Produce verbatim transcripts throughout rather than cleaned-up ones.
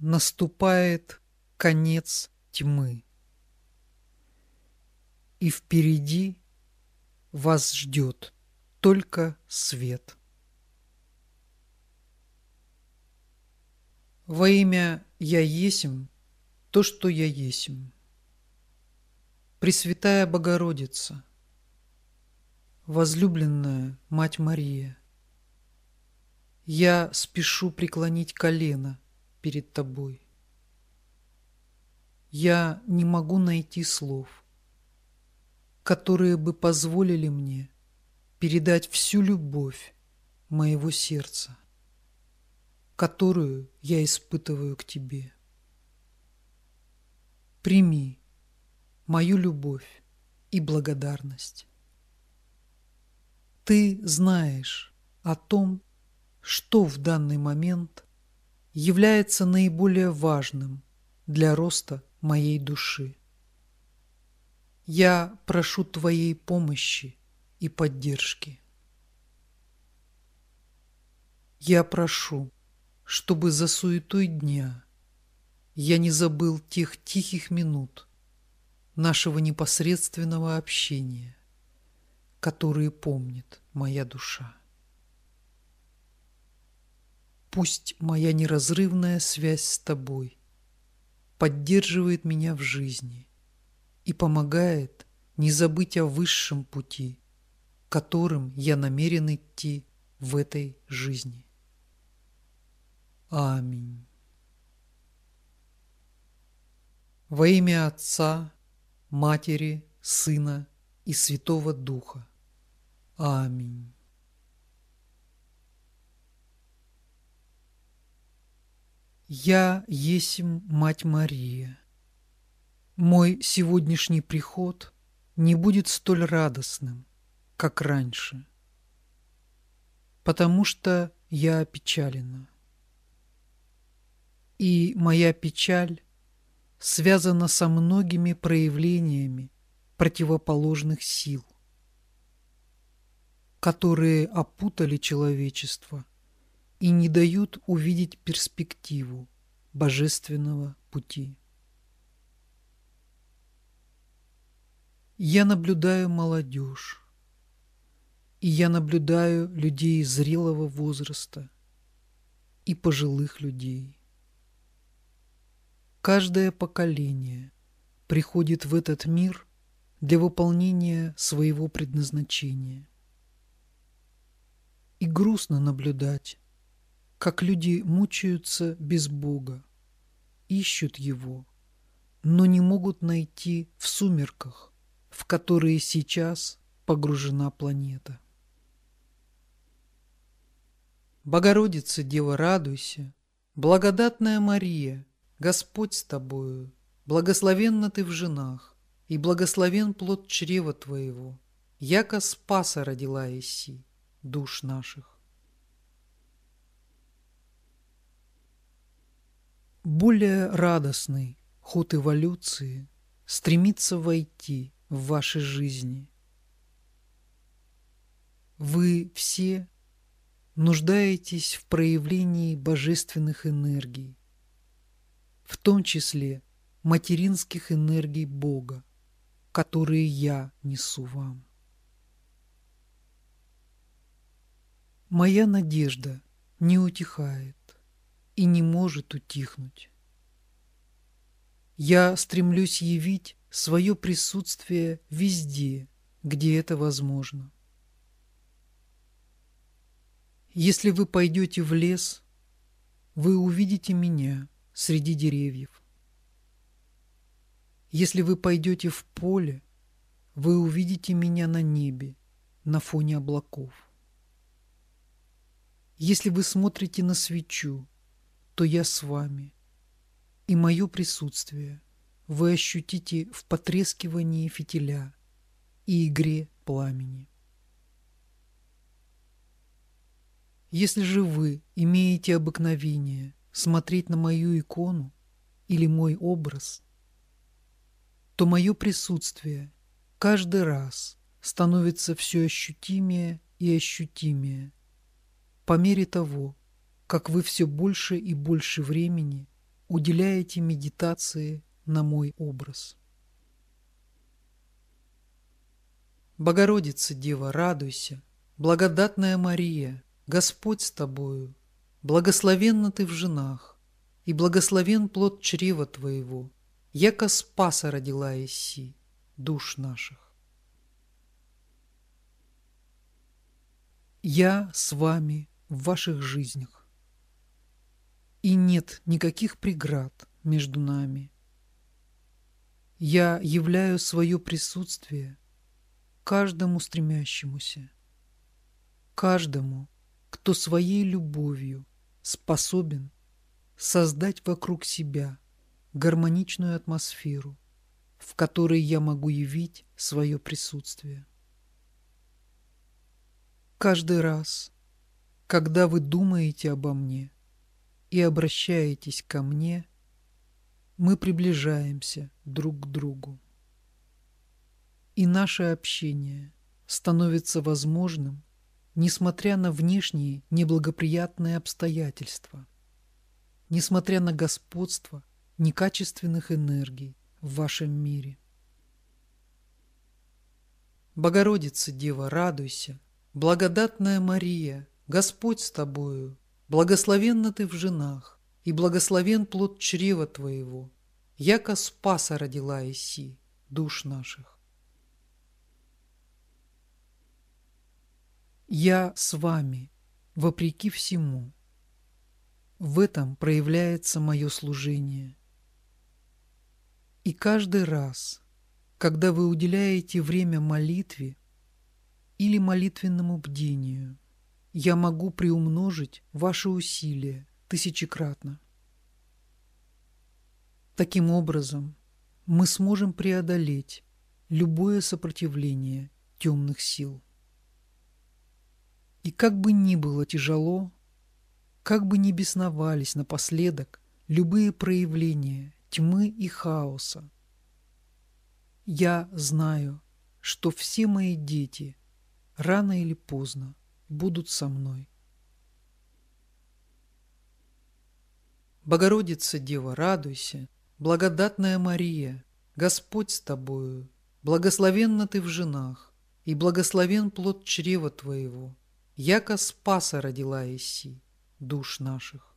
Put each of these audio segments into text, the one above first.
наступает конец тьмы, и впереди вас ждет только свет. Во имя Я Есмь то, что Я Есмь. Пресвятая Богородица, возлюбленная Мать Мария, я спешу преклонить колено перед Тобой. Я не могу найти слов, которые бы позволили мне передать всю любовь моего сердца, которую я испытываю к Тебе. Прими мою любовь и благодарность. Ты знаешь о том, что в данный момент является наиболее важным для роста моей души. Я прошу Твоей помощи и поддержки. Я прошу, чтобы за суетой дня я не забыл тех тихих минут нашего непосредственного общения, которые помнит моя душа. Пусть моя неразрывная связь с Тобой поддерживает меня в жизни и помогает не забыть о высшем пути, которым я намерен идти в этой жизни. Аминь. Во имя Отца, Матери, Сына и Святого Духа. Аминь. Я есмь Мать Мария. Мой сегодняшний приход не будет столь радостным, как раньше, потому что я опечалена. И моя печаль связана со многими проявлениями противоположных сил, которые опутали человечество и не дают увидеть перспективу божественного пути. Я наблюдаю молодежь, и я наблюдаю людей зрелого возраста и пожилых людей. Каждое поколение приходит в этот мир для выполнения своего предназначения. И грустно наблюдать, как люди мучаются без Бога, ищут Его, но не могут найти в сумерках, в которые сейчас погружена планета. Богородица, Дева, радуйся, благодатная Мария, Господь с тобою, благословенна ты в женах, и благословен плод чрева твоего, яко Спаса родила еси душ наших. Более радостный ход эволюции стремится войти в ваши жизни. Вы все нуждаетесь в проявлении божественных энергий, в том числе материнских энергий Бога, которые я несу вам. Моя надежда не утихает и не может утихнуть. Я стремлюсь явить свое присутствие везде, где это возможно. Если вы пойдете в лес, вы увидите меня среди деревьев. Если вы пойдете в поле, вы увидите меня на небе, на фоне облаков. Если вы смотрите на свечу, то я с вами, и мое присутствие вы ощутите в потрескивании фитиля и игре пламени. Если же вы имеете обыкновение смотреть на мою икону или мой образ, то мое присутствие каждый раз становится все ощутимее и ощутимее по мере того, как вы все больше и больше времени уделяете медитации на мой образ. Богородица Дева, радуйся, благодатная Мария, Господь с тобою, благословенна ты в женах, и благословен плод чрева твоего, яко Спаса родила еси душ наших. Я с вами в ваших жизнях, и нет никаких преград между нами. Я являю свое присутствие каждому стремящемуся, каждому, кто своей любовью способен создать вокруг себя гармоничную атмосферу, в которой я могу явить свое присутствие. Каждый раз, когда вы думаете обо мне и обращаетесь ко мне, мы приближаемся друг к другу. И наше общение становится возможным, несмотря на внешние неблагоприятные обстоятельства, несмотря на господство некачественных энергий в вашем мире. Богородица Дева, радуйся, благодатная Мария, Господь с тобою, благословенна ты в женах, и благословен плод чрева твоего, яко Спаса родила еси душ наших. Я с вами, вопреки всему. В этом проявляется мое служение. И каждый раз, когда вы уделяете время молитве или молитвенному бдению, я могу приумножить ваши усилия тысячекратно. Таким образом, мы сможем преодолеть любое сопротивление темных сил. И как бы ни было тяжело, как бы ни бесновались напоследок любые проявления тьмы и хаоса, я знаю, что все мои дети рано или поздно будут со мной. Богородица Дева, радуйся, благодатная Мария, Господь с тобою, благословенна ты в женах, и благословен плод чрева твоего, яко Спаса родила еси душ наших.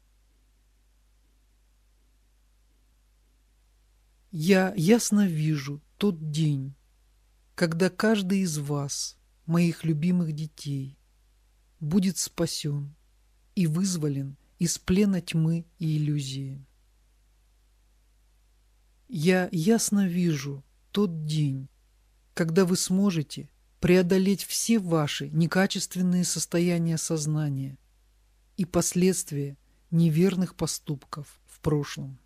Я ясно вижу тот день, когда каждый из вас, моих любимых детей, будет спасен и вызволен из плена тьмы и иллюзии. Я ясно вижу тот день, когда вы сможете преодолеть все ваши некачественные состояния сознания и последствия неверных поступков в прошлом.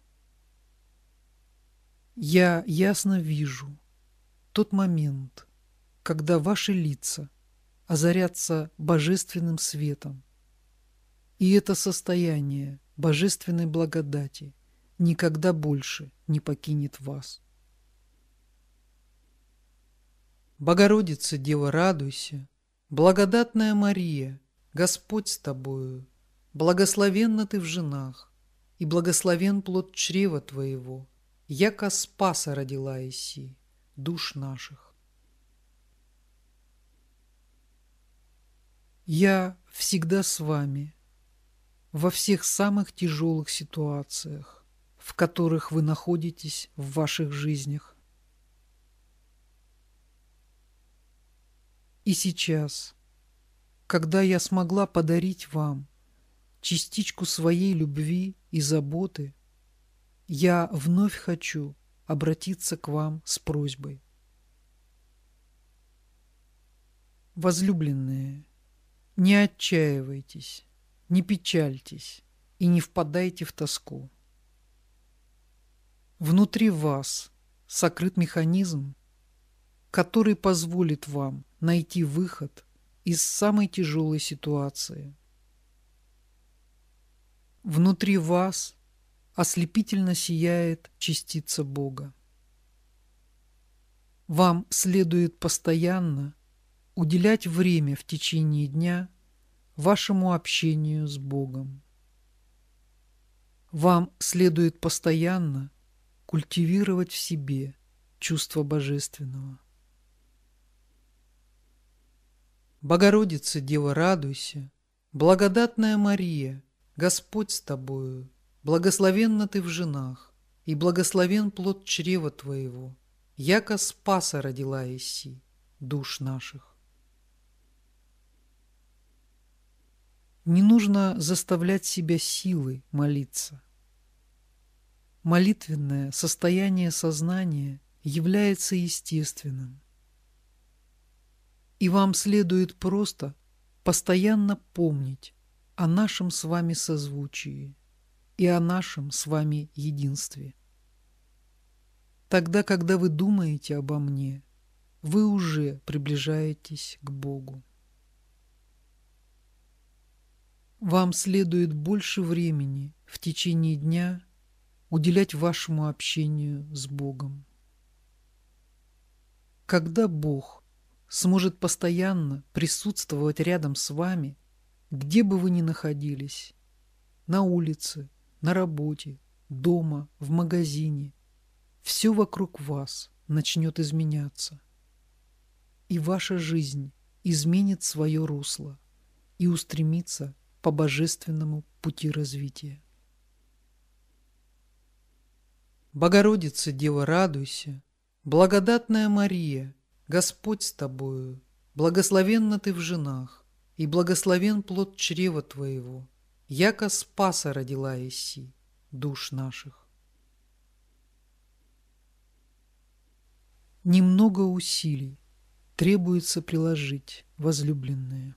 Я ясно вижу тот момент, когда ваши лица озарятся божественным светом, и это состояние божественной благодати никогда больше не покинет вас. Богородица Дева, радуйся, благодатная Мария, Господь с тобою, благословенна ты в женах, и благословен плод чрева твоего, яко Спаса родила еси душ наших. Я всегда с вами во всех самых тяжелых ситуациях, в которых вы находитесь в ваших жизнях. И сейчас, когда я смогла подарить вам частичку своей любви и заботы, я вновь хочу обратиться к вам с просьбой. Возлюбленные, не отчаивайтесь, не печальтесь и не впадайте в тоску. Внутри вас сокрыт механизм, который позволит вам найти выход из самой тяжелой ситуации. Внутри вас ослепительно сияет частица Бога. Вам следует постоянно уделять время в течение дня вашему общению с Богом. Вам следует постоянно культивировать в себе чувство божественного. Богородица, Дева, радуйся, благодатная Мария, Господь с тобою, благословенна ты в женах, и благословен плод чрева твоего, яко Спаса родила еси душ наших. Не нужно заставлять себя силой молиться. Молитвенное состояние сознания является естественным. И вам следует просто постоянно помнить о нашем с вами созвучии и о нашем с вами единстве. Тогда, когда вы думаете обо мне, вы уже приближаетесь к Богу. Вам следует больше времени в течение дня уделять вашему общению с Богом. Когда Бог сможет постоянно присутствовать рядом с вами, где бы вы ни находились, на улице, на работе, дома, в магазине, все вокруг вас начнет изменяться, и ваша жизнь изменит свое русло и устремится по божественному пути развития. Богородица, Дева, радуйся, благодатная Мария, Господь с тобою, благословенна ты в женах, и благословен плод чрева твоего, яко Спаса родила еси душ наших. Немного усилий требуется приложить, возлюбленные.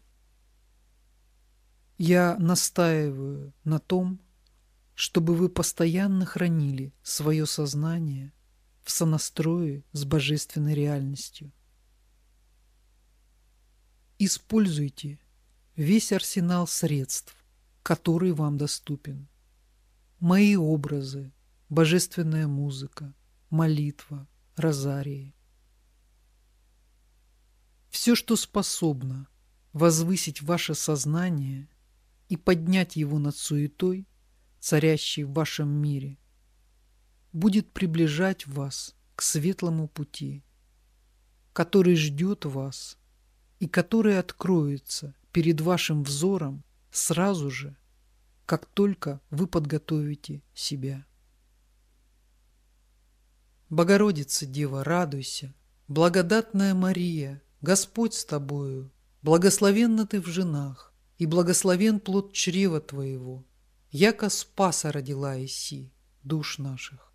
Я настаиваю на том, чтобы вы постоянно хранили свое сознание в сонастрое с божественной реальностью. Используйте весь арсенал средств, который вам доступен. Мои образы, божественная музыка, молитва, розарии. Все, что способно возвысить ваше сознание и поднять его над суетой, царящей в вашем мире, будет приближать вас к светлому пути, который ждет вас и который откроется перед вашим взором сразу же, как только вы подготовите себя. Богородица, Дева, радуйся, благодатная Мария, Господь с тобою, благословенна ты в женах, и благословен плод чрева твоего, яко Спаса родила еси душ наших.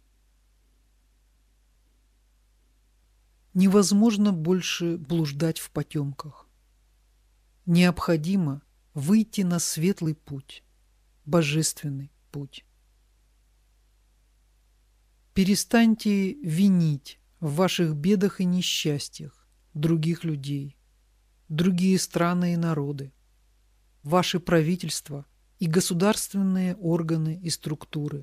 Невозможно больше блуждать в потемках. Необходимо выйти на светлый путь, божественный путь. Перестаньте винить в ваших бедах и несчастьях других людей, другие страны и народы, ваши правительства и государственные органы и структуры.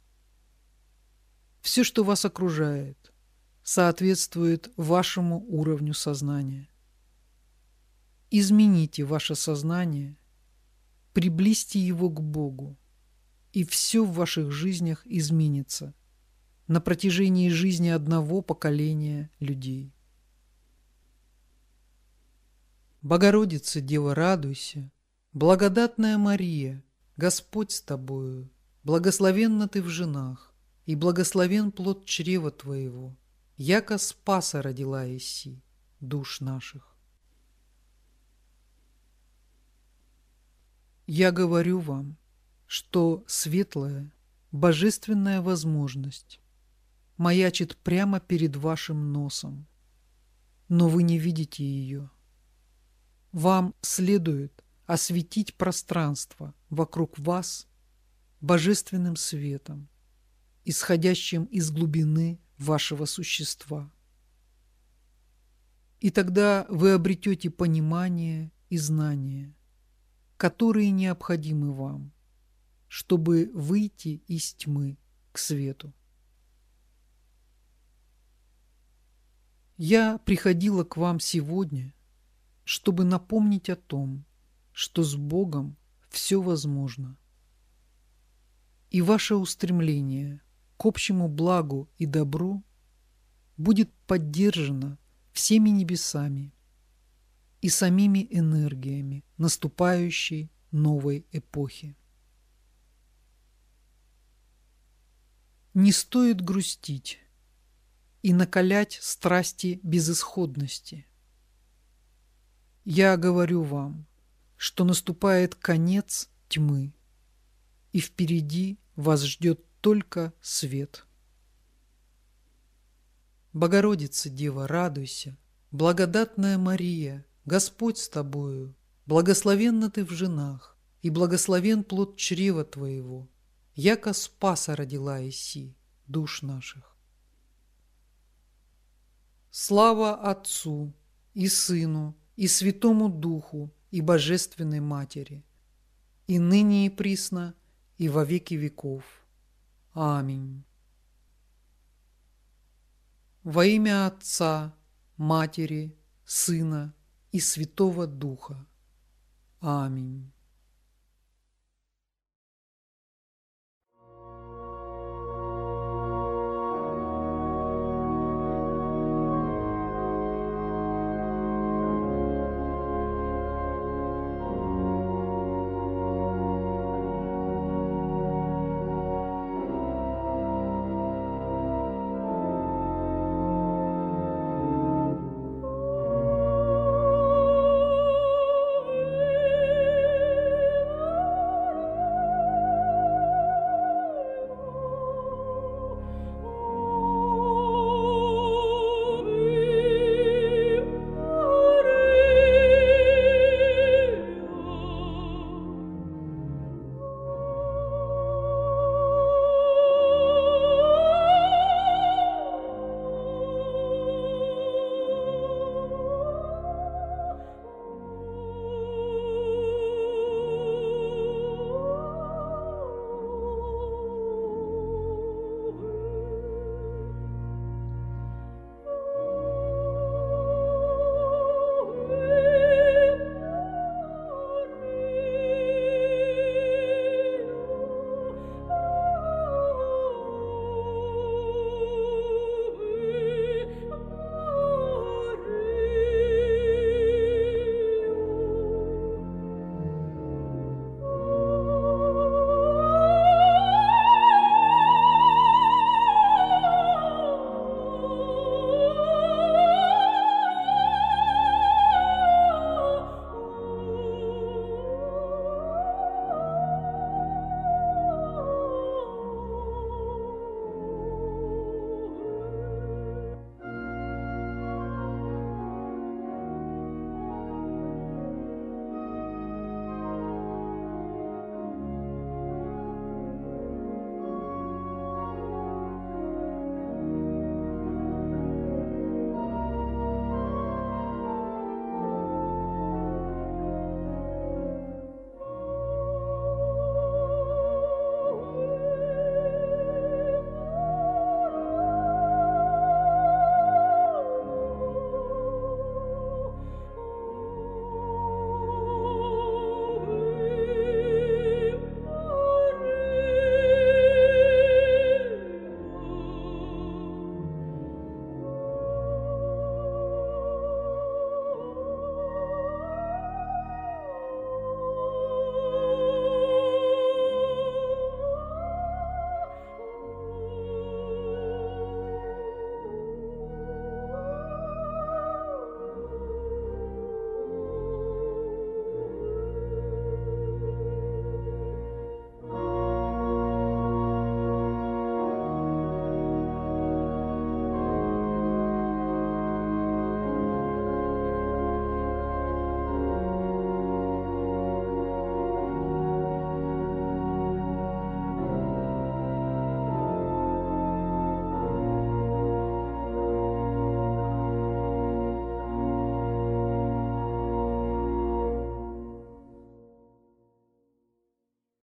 Все, что вас окружает, соответствует вашему уровню сознания. Измените ваше сознание, приблизьте его к Богу, и все в ваших жизнях изменится на протяжении жизни одного поколения людей. Богородица, Дева, радуйся, благодатная Мария, Господь с тобою, благословенна ты в женах, и благословен плод чрева твоего, яко Спаса родила еси душ наших. Я говорю вам, что светлая, божественная возможность маячит прямо перед вашим носом, но вы не видите ее. Вам следует осветить пространство вокруг вас божественным светом, исходящим из глубины вашего существа. И тогда вы обретете понимание и знание, которые необходимы вам, чтобы выйти из тьмы к свету. Я приходила к вам сегодня, чтобы напомнить о том, что с Богом все возможно. и ваше устремление к общему благу и добру будет поддержано всеми небесами и самими энергиями наступающей новой эпохи. Не стоит грустить и накалять страсти безысходности. Я говорю вам, что наступает конец тьмы, и впереди вас ждет только свет. Богородица Дева, радуйся, благодатная Мария, Господь с тобою, благословенна ты в женах, и благословен плод чрева твоего, яко Спаса родила иси душ наших. Слава Отцу и Сыну и Святому Духу и Божественной Матери, и ныне и присно, и во веки веков. Аминь. Во имя Отца, Матери, Сына и Святого Духа. Аминь.